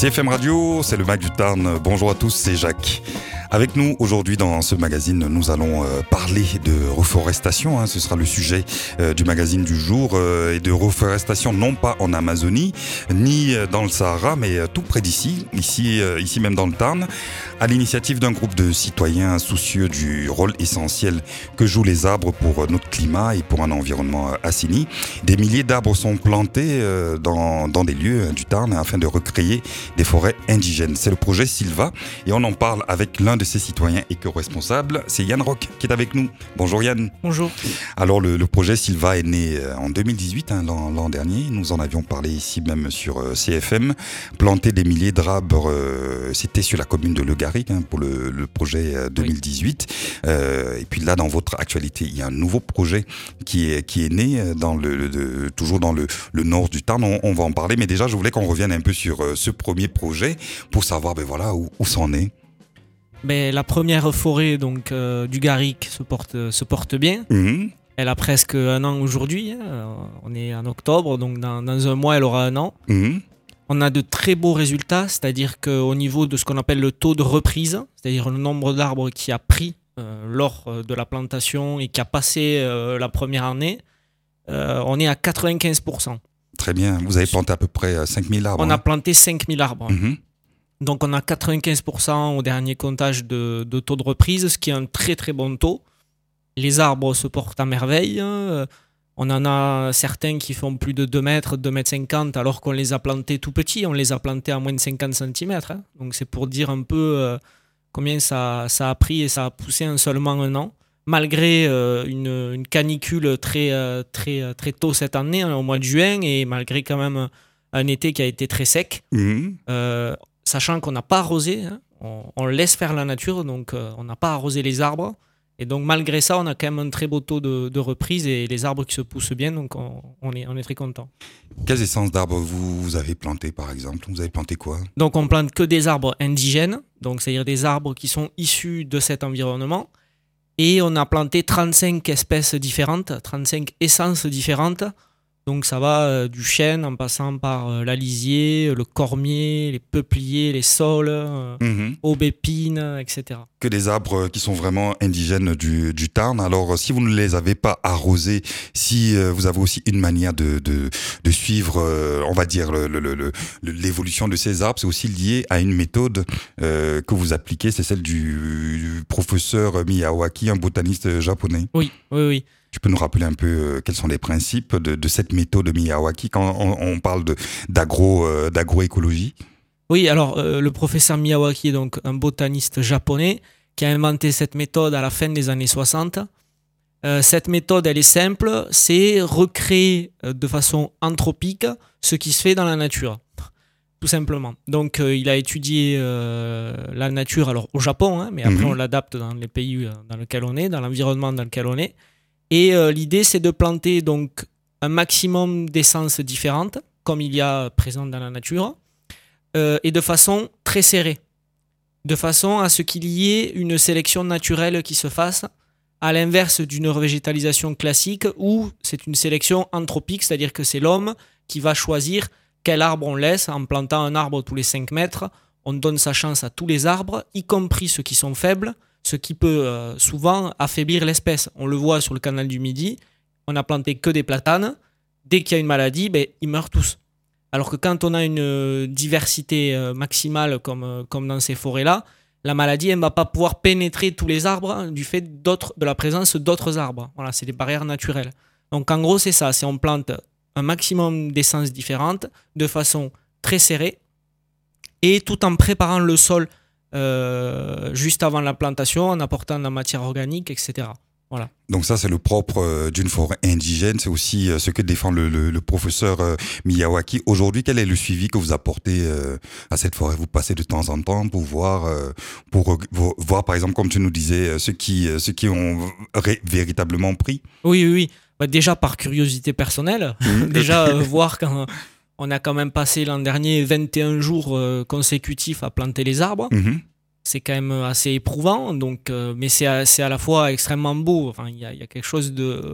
CFM Radio, c'est le Mag du Tarn. Bonjour à tous, c'est Jacques. Avec nous aujourd'hui dans ce magazine, nous allons parler de reforestation. Ce sera le sujet du magazine du jour et de reforestation non pas en Amazonie ni dans le Sahara, mais tout près d'ici, ici même dans le Tarn, à l'initiative d'un groupe de citoyens soucieux du rôle essentiel que jouent les arbres pour notre climat et pour un environnement assaini. Des milliers d'arbres sont plantés dans des lieux du Tarn afin de recréer des forêts indigènes. C'est le projet Silva et on en parle avec l'un de ses citoyens éco-responsables, c'est Yann Roch qui est avec nous. Bonjour Yann. Bonjour. Alors le projet Silva est né en 2018, l'an dernier. Nous en avions parlé ici même sur CFM. Planter des milliers d'arbres, c'était sur la commune de Le Garrigue pour le projet 2018. Oui. Et puis là, dans votre actualité, il y a un nouveau projet qui est né toujours dans le nord du Tarn. On va en parler, mais déjà, je voulais qu'on revienne un peu sur ce premier projet pour savoir où ça en est. La première forêt du Garrigue se porte bien. Mmh. Elle a presque un an aujourd'hui. On est en octobre, donc dans un mois, elle aura un an. Mmh. On a de très beaux résultats, c'est-à-dire qu'au niveau de ce qu'on appelle le taux de reprise, c'est-à-dire le nombre d'arbres qui a pris lors de la plantation et qui a passé la première année, on est à 95%. Très bien. Vous avez planté à peu près 5000 arbres. On a planté 5000 arbres. Mmh. Donc on a 95% au dernier comptage de taux de reprise, ce qui est un très très bon taux. Les arbres se portent à merveille. On en a certains qui font plus de 2 mètres, 2 mètres 50, alors qu'on les a plantés tout petits. On les a plantés à moins de 50 cm. Donc c'est pour dire un peu combien ça a pris et ça a poussé en seulement un an. Malgré une canicule très tôt cette année, au mois de juin, et malgré quand même un été qui a été très sec. Mmh. Sachant qu'on n'a pas arrosé, on laisse faire la nature, donc on n'a pas arrosé les arbres. Et donc malgré ça, on a quand même un très beau taux de reprise et les arbres qui se poussent bien, donc on est très content. Quelles essences d'arbres vous avez planté par exemple ? Vous avez planté quoi ? Donc on plante que des arbres indigènes, donc c'est-à-dire des arbres qui sont issus de cet environnement. Et on a planté 35 espèces différentes, 35 essences différentes. Donc ça va du chêne en passant par l'alisier, le cormier, les peupliers, les saules, aubépines, etc. Que des arbres qui sont vraiment indigènes du Tarn. Alors si vous ne les avez pas arrosés, si vous avez aussi une manière de suivre, on va dire, l'évolution de ces arbres, c'est aussi lié à une méthode que vous appliquez, c'est celle du professeur Miyawaki, un botaniste japonais. Oui. Tu peux nous rappeler un peu quels sont les principes de cette méthode de Miyawaki quand on parle d'agroécologie ? Oui, alors le professeur Miyawaki est donc un botaniste japonais qui a inventé cette méthode à la fin des années 60. Cette méthode, elle est simple, c'est recréer de façon anthropique ce qui se fait dans la nature, tout simplement. Donc il a étudié la nature alors au Japon, mais après on l'adapte dans les pays dans lesquels on est, dans l'environnement dans lequel on est. Et l'idée, c'est de planter donc un maximum d'essences différentes, comme il y a présent dans la nature, et de façon très serrée, de façon à ce qu'il y ait une sélection naturelle qui se fasse, à l'inverse d'une revégétalisation classique où c'est une sélection anthropique, c'est-à-dire que c'est l'homme qui va choisir quel arbre on laisse. En plantant un arbre tous les 5 mètres, on donne sa chance à tous les arbres, y compris ceux qui sont faibles, ce qui peut souvent affaiblir l'espèce. On le voit sur le canal du Midi, on n'a planté que des platanes. Dès qu'il y a une maladie, ils meurent tous. Alors que quand on a une diversité maximale comme dans ces forêts-là, la maladie ne va pas pouvoir pénétrer tous les arbres du fait de la présence d'autres arbres. Voilà, c'est des barrières naturelles. Donc en gros, c'est ça. C'est on plante un maximum d'essences différentes de façon très serrée et tout en préparant le sol juste avant la plantation, en apportant de la matière organique, etc. Voilà. Donc ça, c'est le propre d'une forêt indigène. C'est aussi ce que défend le professeur Miyawaki. Aujourd'hui, quel est le suivi que vous apportez à cette forêt ? Vous passez de temps en temps pour voir, par exemple, comme tu nous disais, ceux qui ont véritablement pris ? Oui. Déjà par curiosité personnelle. Déjà voir quand... On a quand même passé l'an dernier 21 jours consécutifs à planter les arbres. C'est quand même assez éprouvant, donc, mais c'est à la fois extrêmement beau. Enfin, il y a quelque chose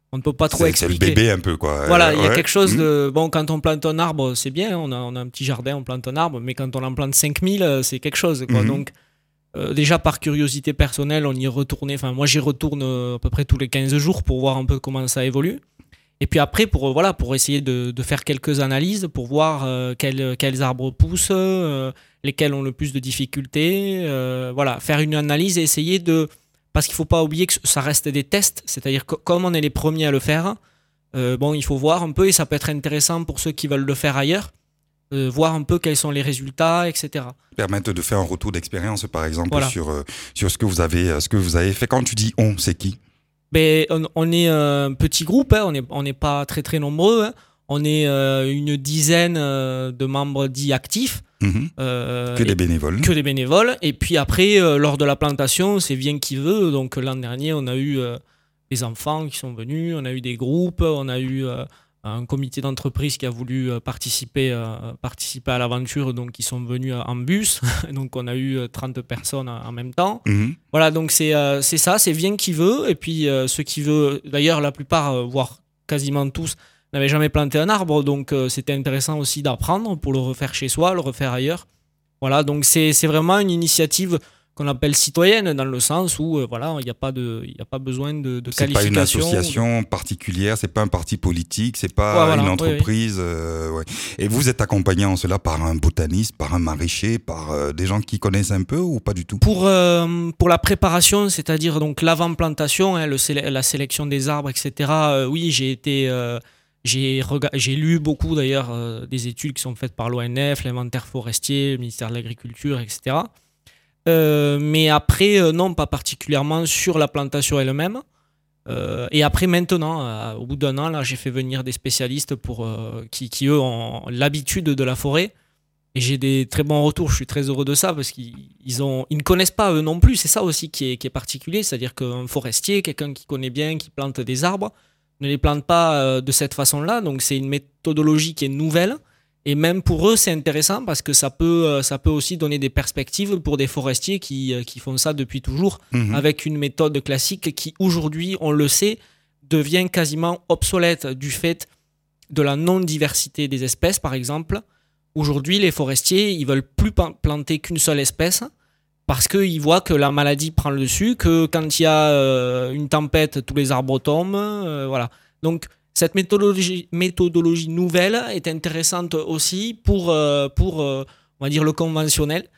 On ne peut pas trop expliquer. C'est le bébé un peu, quoi. Voilà, il y a quelque chose de... Bon, quand on plante un arbre, c'est bien, on a un petit jardin, on plante un arbre, mais quand on en plante 5000, c'est quelque chose, quoi. Donc, déjà, par curiosité personnelle, on y retournait. Enfin, moi, j'y retourne à peu près tous les 15 jours pour voir un peu comment ça évolue. Et puis après, pour essayer de faire quelques analyses, pour voir quels arbres poussent, lesquels ont le plus de difficultés. Faire une analyse et essayer de... Parce qu'il ne faut pas oublier que ça reste des tests, c'est-à-dire que comme on est les premiers à le faire, il faut voir un peu, et ça peut être intéressant pour ceux qui veulent le faire ailleurs, voir un peu quels sont les résultats, etc. Permettre de faire un retour d'expérience, par exemple, sur ce que vous avez fait. Quand tu dis « on », c'est qui ? On est un petit groupe, hein, on n'est pas très très nombreux, hein. On est une dizaine de membres dits actifs. Que des bénévoles. Que des bénévoles. Et puis après, lors de la plantation, c'est vient qui veut. Donc l'an dernier, on a eu des enfants qui sont venus, on a eu des groupes, on a eu un comité d'entreprise qui a voulu participer à l'aventure, donc ils sont venus en bus. Donc on a eu 30 personnes en même temps. Voilà, donc c'est ça, c'est vient qui veut. Et puis ceux qui veulent, d'ailleurs la plupart, voire quasiment tous, n'avait jamais planté un arbre, donc c'était intéressant aussi d'apprendre pour le refaire chez soi, le refaire ailleurs. Voilà, donc c'est vraiment une initiative qu'on appelle citoyenne, dans le sens où il n'y a pas besoin de qualification. C'est pas une association particulière, c'est pas un parti politique, c'est pas une entreprise. Oui. Et vous êtes accompagné en cela par un botaniste, par un maraîcher, par des gens qui connaissent un peu ou pas du tout ? Pour la préparation, c'est-à-dire donc l'avant-plantation, hein, la sélection des arbres, etc. Oui, j'ai été... J'ai lu beaucoup d'ailleurs des études qui sont faites par l'ONF, l'inventaire forestier, le ministère de l'Agriculture, etc. Mais après, non, pas particulièrement sur la plantation elle-même. Et après, maintenant, au bout d'un an, là, j'ai fait venir des spécialistes qui, eux, ont l'habitude de la forêt. Et j'ai des très bons retours, je suis très heureux de ça, parce qu'ils ne connaissent pas eux non plus. C'est ça aussi qui est particulier, c'est-à-dire qu'un forestier, quelqu'un qui connaît bien, qui plante des arbres, ne les plante pas de cette façon-là. Donc c'est une méthodologie qui est nouvelle. Et même pour eux, c'est intéressant parce que ça peut aussi donner des perspectives pour des forestiers qui font ça depuis toujours, avec une méthode classique qui, aujourd'hui, on le sait, devient quasiment obsolète du fait de la non-diversité des espèces, par exemple. Aujourd'hui, les forestiers, ils veulent plus planter qu'une seule espèce parce qu'ils voient que la maladie prend le dessus, que quand il y a une tempête, tous les arbres tombent. Voilà. Donc, cette méthodologie nouvelle est intéressante aussi pour on va dire, le conventionnel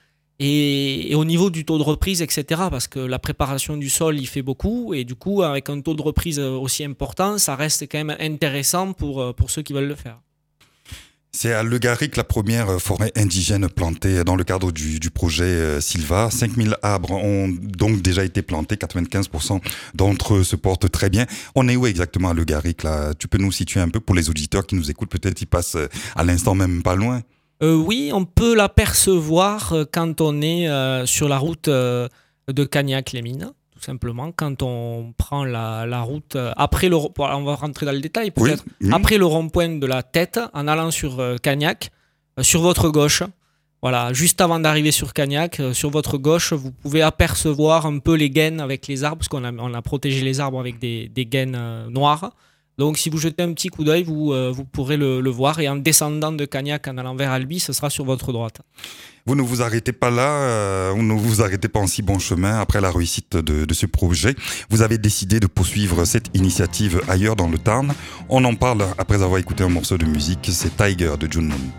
et au niveau du taux de reprise, etc. Parce que la préparation du sol, il fait beaucoup. Et du coup, avec un taux de reprise aussi important, ça reste quand même intéressant pour ceux qui veulent le faire. C'est à Le Garric la première forêt indigène plantée dans le cadre du projet Sylva. 5000 arbres ont donc déjà été plantés, 95% d'entre eux se portent très bien. On est où exactement à Le Garric là ? Tu peux nous situer un peu pour les auditeurs qui nous écoutent, peut-être ils passent à l'instant même pas loin. Oui, on peut l'apercevoir quand on est sur la route de Cagnac-les-Mines. Tout simplement, quand on prend la route après on va rentrer dans le détail peut-être, après le rond-point de la Tête, en allant sur Cagnac, sur votre gauche, voilà, juste avant d'arriver sur Cagnac, sur votre gauche, vous pouvez apercevoir un peu les gaines avec les arbres, parce qu'on a protégé les arbres avec des gaines noires. Donc si vous jetez un petit coup d'œil, vous pourrez le voir, et en descendant de Cagnac en allant vers Albi, ce sera sur votre droite. Vous ne vous arrêtez pas là, vous ne vous arrêtez pas en si bon chemin. Après la réussite de ce projet, vous avez décidé de poursuivre cette initiative ailleurs dans le Tarn. On en parle après avoir écouté un morceau de musique, c'est Tiger de June Moon.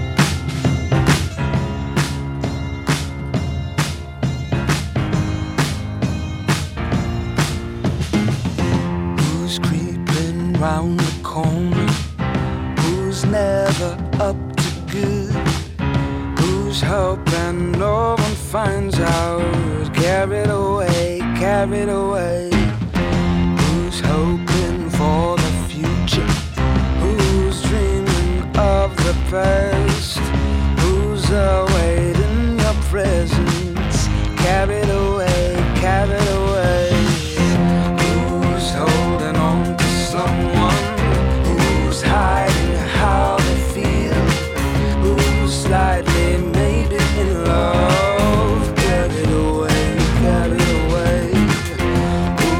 Who's creeping round the corner? Who's never up to good? Who's hoping no one finds out? Carried away, carried away. Who's hoping for the future? Who's dreaming of the past? Who's awaiting your presence? Carried away, carried away. Who's holding on to someone? Who's hiding how they feel? Who's slightly maybe in love? Carried away, carried away.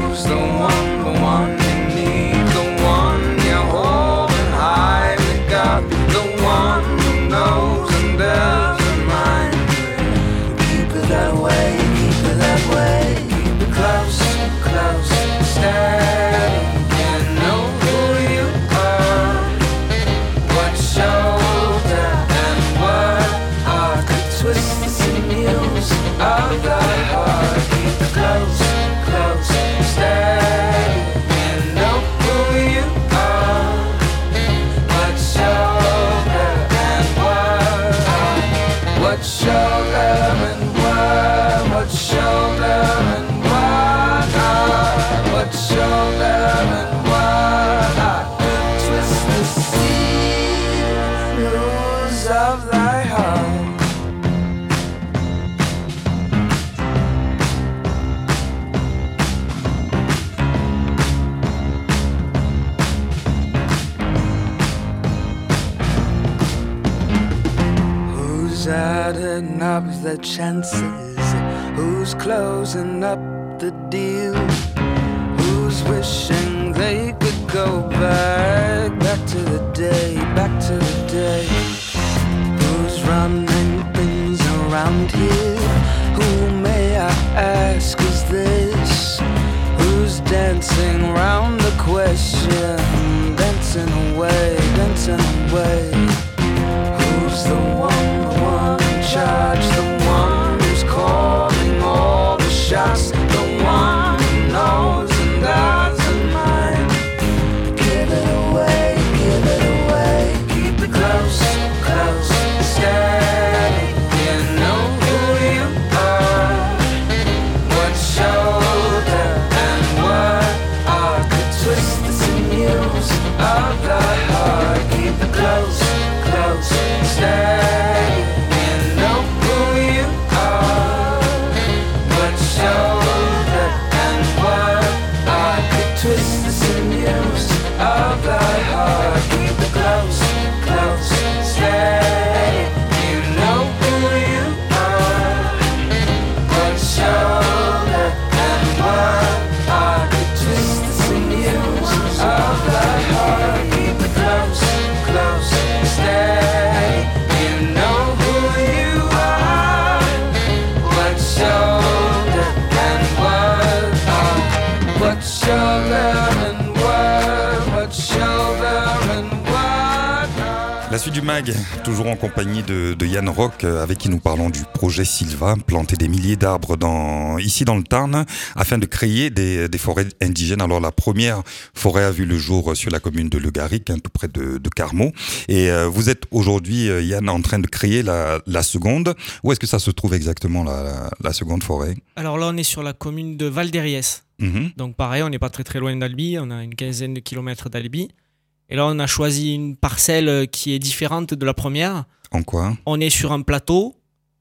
of thy heart. Who's adding up the chances? Who's closing up the deal? Who's wishing they could go back to the day, back to the day? Who's running things around here? Who, may I ask, is this? Who's dancing round the question? Dancing away, dancing away. Who's the one in charge? The one who's calling all the shots? The one who knows and doesn't mind. Give it away, give it away. Keep it close, close, steady. You know who you are. What shoulder and what arc could twist the sinews of the heart. Keep it close, close, steady. You know who you are. What shoulder and what arc could twist the sinews of the heart. Keep it close, close, steady. You know who you are. What shoulder and what arc could twist the sinews of the heart. Keep it close, close, steady. You know who you are. What shoulder and what arc. What shoulder and what shoulder and what arc. La suite du mag, toujours en compagnie de Yann Rock, avec qui nous parlons du projet Sylva, planter des milliers d'arbres ici dans le Tarn, afin de créer des forêts indigènes. Alors la première forêt a vu le jour sur la commune de Le Garric, tout près de Carmaux. Et vous êtes aujourd'hui, Yann, en train de créer la seconde. Où est-ce que ça se trouve exactement, la seconde forêt ? Alors là, on est sur la commune de Val-d'Hériès. Mhm. Donc pareil, on n'est pas très très loin d'Albi, on a une quinzaine de kilomètres d'Albi. Et là, on a choisi une parcelle qui est différente de la première. En quoi ? On est sur un plateau,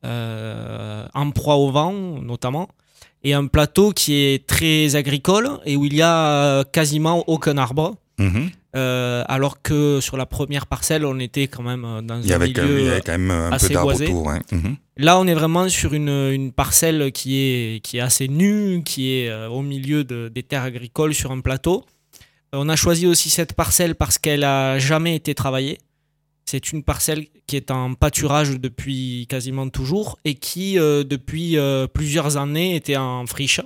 en proie au vent notamment, et un plateau qui est très agricole et où il y a quasiment aucun arbre. Mhm. Alors que sur la première parcelle, on était quand même dans Il y un avait milieu quand même un peu assez d'arbres boisé. autour. Ouais. Mhm. Là, on est vraiment sur une parcelle qui est assez nue, qui est au milieu des terres agricoles sur un plateau. On a choisi aussi cette parcelle parce qu'elle n'a jamais été travaillée. C'est une parcelle qui est en pâturage depuis quasiment toujours et qui, depuis plusieurs années, était en friche.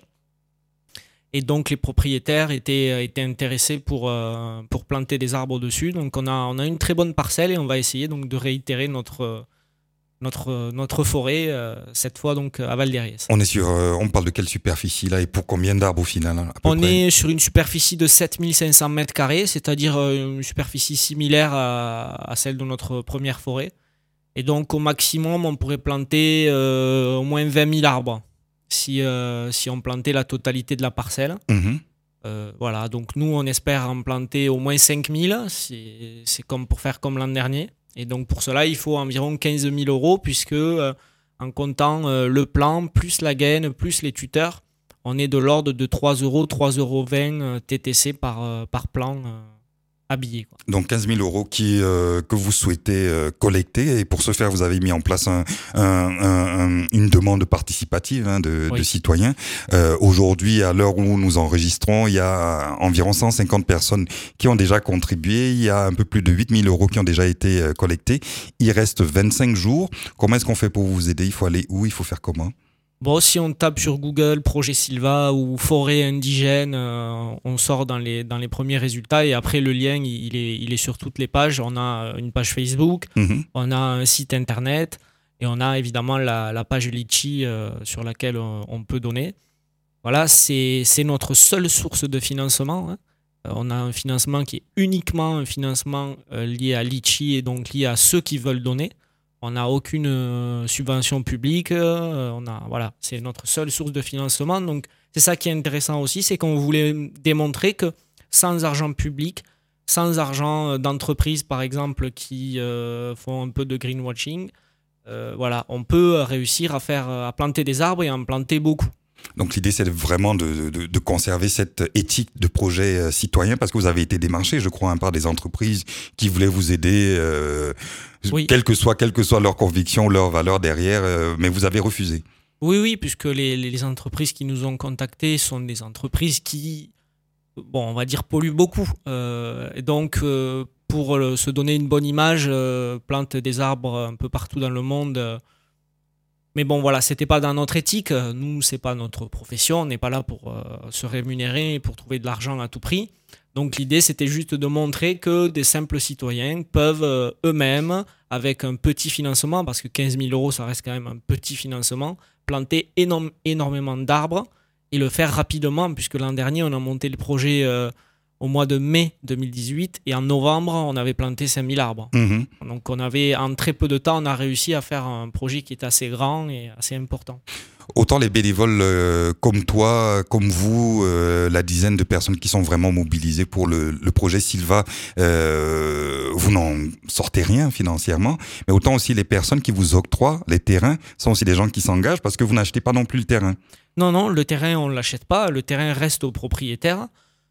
Et donc, les propriétaires étaient intéressés pour planter des arbres dessus. Donc, on a une très bonne parcelle et on va essayer donc de réitérer notre forêt, cette fois donc à Val-d'Hériès. On parle de quelle superficie là et pour combien d'arbres au final à peu On près est sur une superficie de 7500 mètres carrés, c'est-à-dire une superficie similaire à celle de notre première forêt. Et donc au maximum, on pourrait planter au moins 20 000 arbres si on plantait la totalité de la parcelle. Mhm. Voilà, donc nous on espère en planter au moins 5000, c'est comme pour faire comme l'an dernier. Et donc pour cela, il faut environ 15 000 euros puisque en comptant le plan, plus la gaine, plus les tuteurs, on est de l'ordre de 3 euros, 3,20 euros TTC par plan habillé, quoi. Donc 15 000 euros que vous souhaitez collecter et pour ce faire, vous avez mis en place une demande participative de citoyens. Aujourd'hui, à l'heure où nous enregistrons, il y a environ 150 personnes qui ont déjà contribué. Il y a un peu plus de 8 000 euros qui ont déjà été collectés. Il reste 25 jours. Comment est-ce qu'on fait pour vous aider ? Il faut aller où ? Il faut faire comment ? Bon, si on tape sur Google Projet Sylva ou forêt indigène, on sort dans les premiers résultats et après le lien il est sur toutes les pages. On a une page Facebook, on a un site internet et on a évidemment la page Litchi sur laquelle on peut donner. Voilà, c'est notre seule source de financement, hein. On a un financement qui est uniquement un financement lié à Litchi et donc lié à ceux qui veulent donner. On n'a aucune subvention publique, voilà, c'est notre seule source de financement. Donc c'est ça qui est intéressant aussi, c'est qu'on voulait démontrer que sans argent public, sans argent d'entreprises, par exemple, qui font un peu de greenwashing. Voilà, on peut réussir à planter des arbres et à en planter beaucoup. Donc l'idée, c'est vraiment de conserver cette éthique de projet citoyen, parce que vous avez été démarché, je crois, par des entreprises qui voulaient vous aider, Oui. quelle que soit leur conviction, leur valeur derrière, mais vous avez refusé. Oui, puisque les entreprises qui nous ont contactés sont des entreprises qui, bon, on va dire, polluent beaucoup. Et donc, pour se donner une bonne image, plantent des arbres un peu partout dans le monde. Mais bon, voilà, c'était pas dans notre éthique. Nous, c'est pas notre profession. On n'est pas là pour se rémunérer, pour trouver de l'argent à tout prix. Donc, l'idée, c'était juste de montrer que des simples citoyens peuvent eux-mêmes, avec un petit financement, parce que 15 000 €, ça reste quand même un petit financement, planter énormément d'arbres et le faire rapidement, puisque l'an dernier, on a monté le projet au mois de mai 2018 et en novembre, on avait planté 5 000 arbres. Mhm. Donc, en très peu de temps, on a réussi à faire un projet qui est assez grand et assez important. Autant les bénévoles comme toi, comme vous, la dizaine de personnes qui sont vraiment mobilisées pour le projet Sylva, vous n'en sortez rien financièrement, mais autant aussi les personnes qui vous octroient les terrains sont aussi des gens qui s'engagent, parce que vous n'achetez pas non plus le terrain. Non, le terrain, on ne l'achète pas. Le terrain reste au propriétaire.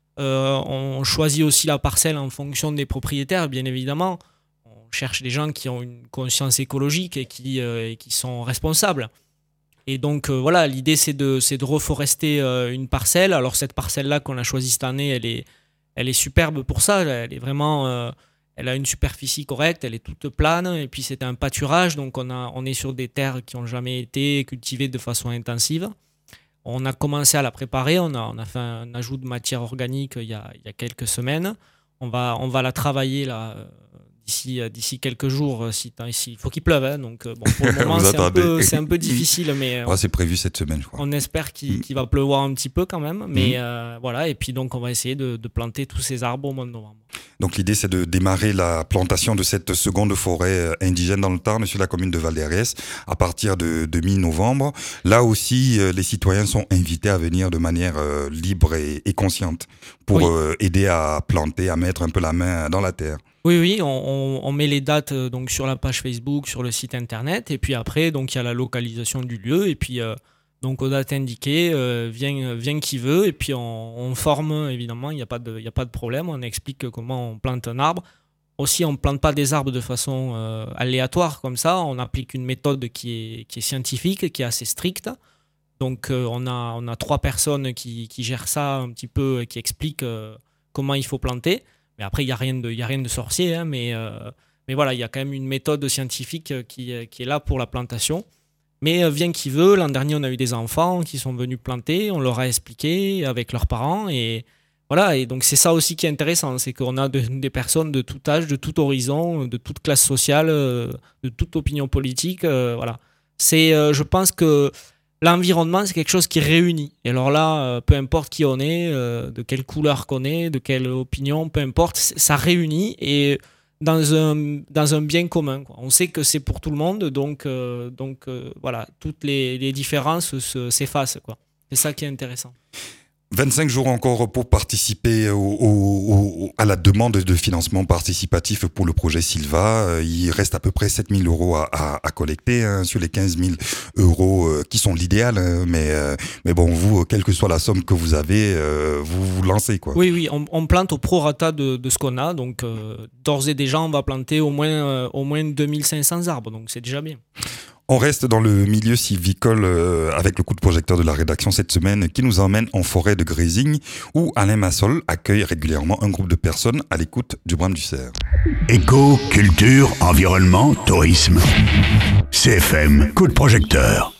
On choisit aussi la parcelle en fonction des propriétaires, bien évidemment. On cherche des gens qui ont une conscience écologique et qui sont responsables. Et donc, voilà, l'idée, c'est de reforester une parcelle. Alors, cette parcelle-là qu'on a choisie cette année, elle est superbe pour ça. Elle est vraiment... elle a une superficie correcte, elle est toute plane. Et puis, c'est un pâturage. Donc, on est sur des terres qui n'ont jamais été cultivées de façon intensive. On a commencé à la préparer. On a fait un ajout de matière organique il y a quelques semaines. On va la travailler là... D'ici quelques jours, il faut qu'il pleuve. Hein, donc, bon, pour le moment, c'est un peu difficile, mais c'est prévu cette semaine, je crois. On espère qu'il va pleuvoir un petit peu quand même. Mais voilà, et puis donc, on va essayer de planter tous ces arbres au mois de novembre. Donc l'idée, c'est de démarrer la plantation de cette seconde forêt indigène dans le Tarn, sur la commune de Val-d'Herès, à partir de mi-novembre. Là aussi, les citoyens sont invités à venir de manière libre et consciente pour aider à planter, à mettre un peu la main dans la terre. Oui, on met les dates donc sur la page Facebook, sur le site internet, et puis après, donc il y a la localisation du lieu, et puis donc aux dates indiquées, vient qui veut, et puis on forme, évidemment, il n'y a pas de problème, on explique comment on plante un arbre. Aussi, on ne plante pas des arbres de façon aléatoire comme ça, on applique une méthode qui est scientifique, qui est assez stricte. Donc on a 3 personnes qui gèrent ça un petit peu, qui expliquent comment il faut planter. Mais après, il n'y a rien de sorcier, hein, mais voilà, il y a quand même une méthode scientifique qui est là pour la plantation. Mais vient qui veut, l'an dernier, on a eu des enfants qui sont venus planter, on leur a expliqué avec leurs parents. Et voilà, et donc c'est ça aussi qui est intéressant, c'est qu'on a des personnes de tout âge, de tout horizon, de toute classe sociale, de toute opinion politique. Voilà. Je pense que l'environnement, c'est quelque chose qui réunit. Et alors là, peu importe qui on est, de quelle couleur qu'on est, de quelle opinion, peu importe, ça réunit et dans un bien commun, quoi. On sait que c'est pour tout le monde, donc voilà, toutes les différences s'effacent, quoi. C'est ça qui est intéressant. 25 jours encore pour participer à la demande de financement participatif pour le projet Sylva. Il reste à peu près 7 000 € à collecter, hein, sur les 15 000 € qui sont l'idéal. Hein, mais bon, vous, quelle que soit la somme que vous avez, vous vous lancez, quoi. Oui, on plante au prorata de ce qu'on a. Donc, d'ores et déjà, on va planter au moins 2500 arbres. Donc, c'est déjà bien. On reste dans le milieu sylvicole avec le coup de projecteur de la rédaction cette semaine qui nous emmène en forêt de Grésigne où Alain Massol accueille régulièrement un groupe de personnes à l'écoute du brame du cerf. Éco, culture, environnement, tourisme. CFM, coup de projecteur.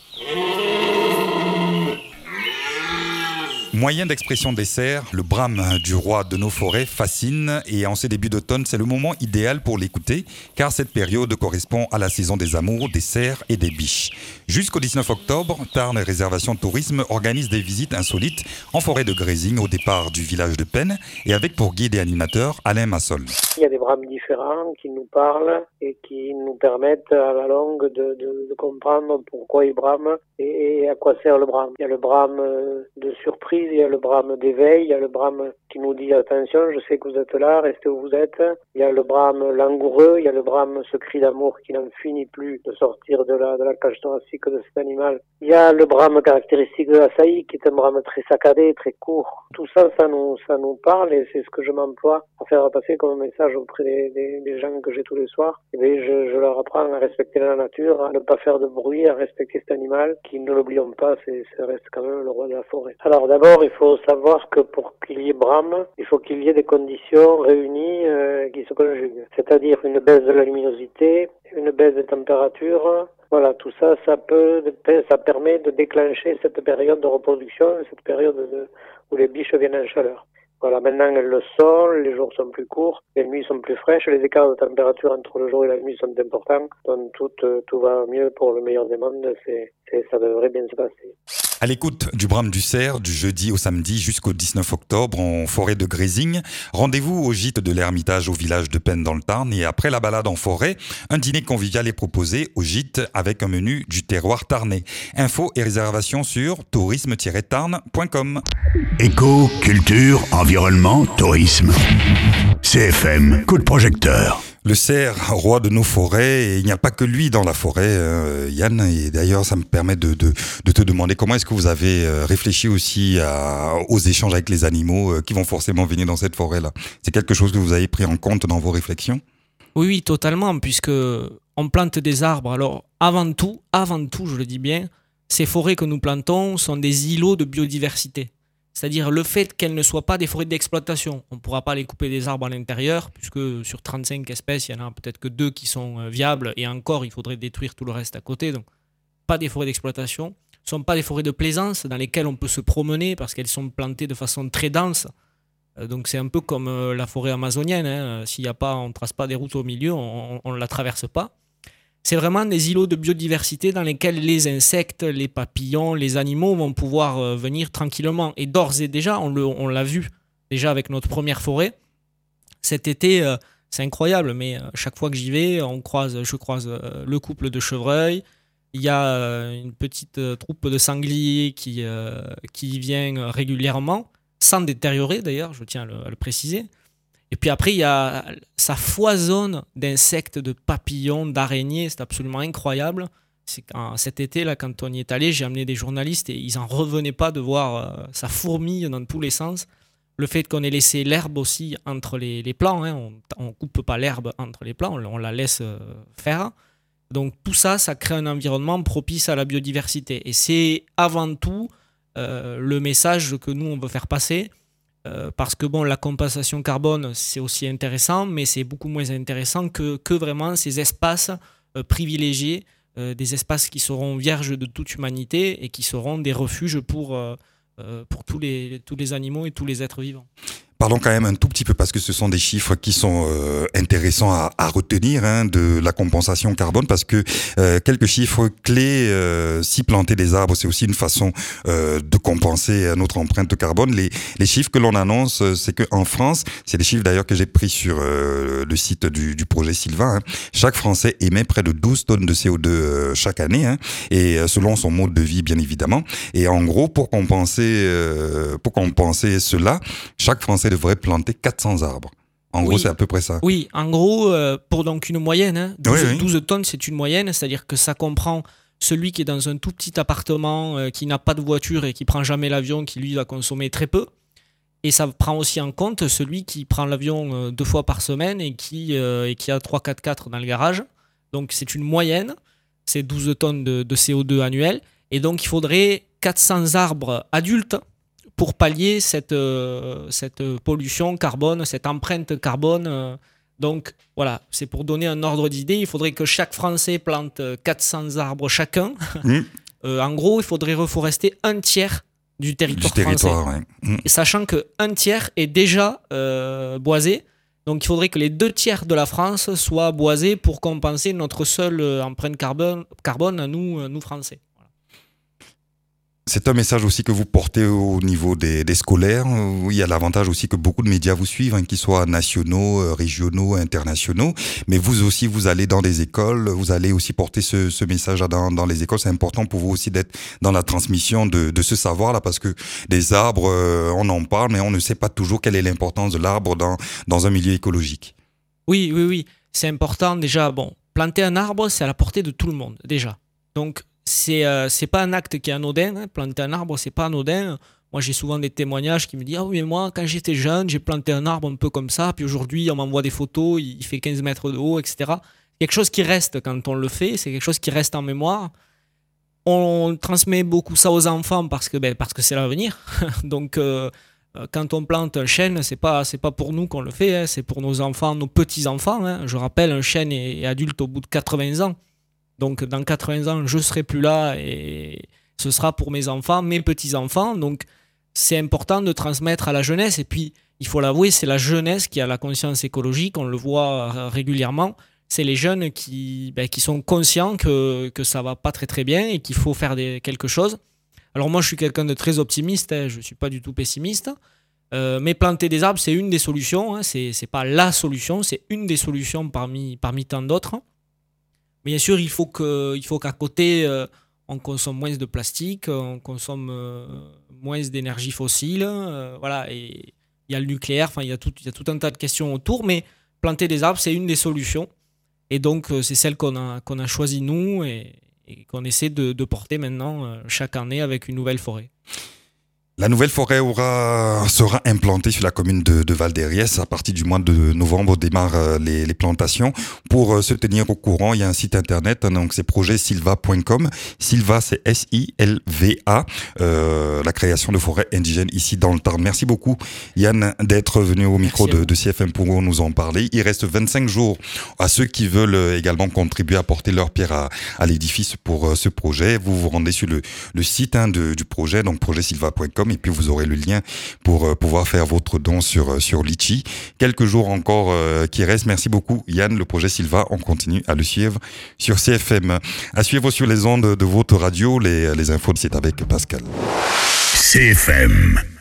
Moyen d'expression des cerfs, le brame du roi de nos forêts fascine et en ces débuts d'automne, c'est le moment idéal pour l'écouter car cette période correspond à la saison des amours, des cerfs et des biches. Jusqu'au 19 octobre, Tarn Réservation Tourisme organise des visites insolites en forêt de Grésigne au départ du village de Pennes et avec pour guide et animateur Alain Massol. Il y a des brames différents qui nous parlent et qui nous permettent à la longue de comprendre pourquoi ils brament et à quoi sert le brame. Il y a le brame de surprise il y a le brame d'éveil, il y a le brame qui nous dit attention, je sais que vous êtes là, restez où vous êtes. Il y a le brame langoureux, il y a le brame ce cri d'amour qui n'en finit plus de sortir de la cage thoracique de cet animal. Il y a le brame caractéristique de la saillie qui est un brame très saccadé, très court. Tout ça, ça nous parle et c'est ce que je m'emploie à faire passer comme message auprès des gens que j'ai tous les soirs. Et bien, je leur apprends à respecter la nature, à ne pas faire de bruit, à respecter cet animal qui, ne l'oublions pas, ça reste quand même le roi de la forêt. Alors d'abord, il faut savoir que pour qu'il y ait brame, il faut qu'il y ait des conditions réunies qui se conjuguent. C'est-à-dire une baisse de la luminosité, une baisse de température. Voilà, tout ça, ça permet de déclencher cette période de reproduction, cette période où les biches viennent en chaleur. Voilà, maintenant elles le sont, les jours sont plus courts, les nuits sont plus fraîches, les écarts de température entre le jour et la nuit sont importants, donc tout va mieux pour le meilleur des mondes, ça devrait bien se passer. À l'écoute du brame du cerf du jeudi au samedi jusqu'au 19 octobre en forêt de Grésigne. Rendez-vous au gîte de l'Ermitage au village de Pennes dans le Tarn et après la balade en forêt, un dîner convivial est proposé au gîte avec un menu du terroir tarnais. Infos et réservations sur tourisme-tarn.com. Éco, culture, environnement, tourisme. CFM, coup de projecteur. Le cerf, roi de nos forêts, et il n'y a pas que lui dans la forêt, Yann, et d'ailleurs ça me permet de te demander comment est-ce que vous avez réfléchi aussi aux échanges avec les animaux qui vont forcément venir dans cette forêt-là. C'est quelque chose que vous avez pris en compte dans vos réflexions ? Oui, totalement, puisque on plante des arbres. Alors avant tout, je le dis bien, ces forêts que nous plantons sont des îlots de biodiversité. C'est-à-dire le fait qu'elles ne soient pas des forêts d'exploitation. On ne pourra pas les couper des arbres à l'intérieur, puisque sur 35 espèces, il y en a peut-être que 2 qui sont viables, et encore, il faudrait détruire tout le reste à côté. Donc, pas des forêts d'exploitation. Ce ne sont pas des forêts de plaisance dans lesquelles on peut se promener, parce qu'elles sont plantées de façon très dense. Donc c'est un peu comme la forêt amazonienne. Hein. S'il y a pas, on ne trace pas des routes au milieu, on ne la traverse pas. C'est vraiment des îlots de biodiversité dans lesquels les insectes, les papillons, les animaux vont pouvoir venir tranquillement. Et d'ores et déjà, on l'a vu déjà avec notre première forêt. Cet été, c'est incroyable, mais chaque fois que j'y vais, je croise le couple de chevreuils. Il y a une petite troupe de sangliers qui vient régulièrement, sans détériorer d'ailleurs, je tiens à le préciser. Et puis après, ça foisonne d'insectes, de papillons, d'araignées, c'est absolument incroyable. Cet été, là, quand on y est allé, j'ai amené des journalistes et ils n'en revenaient pas de voir ça fourmille dans tous les sens. Le fait qu'on ait laissé l'herbe aussi entre les plants, hein, on ne coupe pas l'herbe entre les plants, on la laisse faire. Donc tout ça, ça crée un environnement propice à la biodiversité. Et c'est avant tout le message que nous, on veut faire passer. Parce que la compensation carbone, c'est aussi intéressant, mais c'est beaucoup moins intéressant que vraiment ces espaces privilégiés, des espaces qui seront vierges de toute humanité et qui seront des refuges pour tous les animaux et tous les êtres vivants. Parlons quand même un tout petit peu parce que ce sont des chiffres qui sont intéressants à retenir de la compensation carbone parce que quelques chiffres clés, si planter des arbres c'est aussi une façon de compenser notre empreinte carbone. Les chiffres que l'on annonce, c'est qu'en France, c'est des chiffres d'ailleurs que j'ai pris sur le site du projet Sylvain, chaque Français émet près de 12 tonnes de CO2 chaque année et selon son mode de vie bien évidemment. Et en gros, pour compenser cela, chaque Français devrait planter 400 arbres. En gros, c'est à peu près ça. Oui, en gros, pour donc une moyenne, 12 tonnes, c'est une moyenne, c'est-à-dire que ça comprend celui qui est dans un tout petit appartement, qui n'a pas de voiture et qui prend jamais l'avion, qui lui va consommer très peu. Et ça prend aussi en compte celui qui prend l'avion 2 fois par semaine et qui a 3-4x4 dans le garage. Donc c'est une moyenne, c'est 12 tonnes de CO2 annuel. Et donc il faudrait 400 arbres adultes pour pallier cette pollution carbone, cette empreinte carbone. Donc voilà, c'est pour donner un ordre d'idée. Il faudrait que chaque Français plante 400 arbres chacun. En gros, il faudrait reforester un tiers du territoire français. Ouais. Sachant qu'un tiers est déjà boisé. Donc il faudrait que les 2 tiers de la France soient boisés pour compenser notre seule empreinte carbone à nous Français. C'est un message aussi que vous portez au niveau des scolaires. Il y a l'avantage aussi que beaucoup de médias vous suivent, qu'ils soient nationaux, régionaux, internationaux. Mais vous aussi, vous allez dans les écoles, vous allez aussi porter ce message dans les écoles. C'est important pour vous aussi d'être dans la transmission de ce savoir-là, parce que les arbres, on en parle, mais on ne sait pas toujours quelle est l'importance de l'arbre dans un milieu écologique. Oui. C'est important déjà. Bon, planter un arbre, c'est à la portée de tout le monde, déjà. Donc, c'est pas un acte qui est anodin. Planter un arbre, c'est pas anodin. Moi, j'ai souvent des témoignages qui me disent « Ah oui, mais moi, quand j'étais jeune, j'ai planté un arbre un peu comme ça, puis aujourd'hui, on m'envoie des photos, il fait 15 mètres de haut, etc. » Quelque chose qui reste quand on le fait, c'est quelque chose qui reste en mémoire. On transmet beaucoup ça aux enfants parce que c'est l'avenir. Donc, quand on plante un chêne, c'est pas pour nous qu'on le fait, c'est pour nos enfants, nos petits-enfants. Je rappelle, un chêne est adulte au bout de 80 ans. Donc, dans 80 ans, je ne serai plus là et ce sera pour mes enfants, mes petits-enfants. Donc, c'est important de transmettre à la jeunesse. Et puis, il faut l'avouer, c'est la jeunesse qui a la conscience écologique. On le voit régulièrement. C'est les jeunes qui sont conscients que ça ne va pas très très bien et qu'il faut faire quelque chose. Alors, moi, je suis quelqu'un de très optimiste. Je ne suis pas du tout pessimiste. Mais planter des arbres, c'est une des solutions. Ce n'est pas la solution, c'est une des solutions parmi tant d'autres. Bien sûr, il faut qu'à côté, on consomme moins de plastique, on consomme moins d'énergie fossile. Voilà, et il y a le nucléaire, il y a tout un tas de questions autour, mais planter des arbres, c'est une des solutions. Et donc, c'est celle qu'on a choisie, nous, et qu'on essaie de porter maintenant chaque année avec une nouvelle forêt. La nouvelle forêt sera implantée sur la commune de Val-d'Hériès. À partir du mois de novembre, démarrent les plantations. Pour se tenir au courant, il y a un site internet, donc c'est projetsilva.com. Silva, c'est S-I-L-V-A, la création de forêts indigènes ici dans le Tarn. Merci beaucoup, Yann, d'être venu au micro de CFM pour nous en parler. Il reste 25 jours à ceux qui veulent également contribuer à porter leur pierre à l'édifice pour ce projet. Vous vous rendez sur le site du projet, donc projetsilva.com. Et puis vous aurez le lien pour pouvoir faire votre don sur Litchi. Quelques jours encore qui restent. Merci beaucoup Yann, le projet Silva. On continue à le suivre sur CFM. À suivre sur les ondes de votre radio. Les infos, c'est avec Pascal. CFM.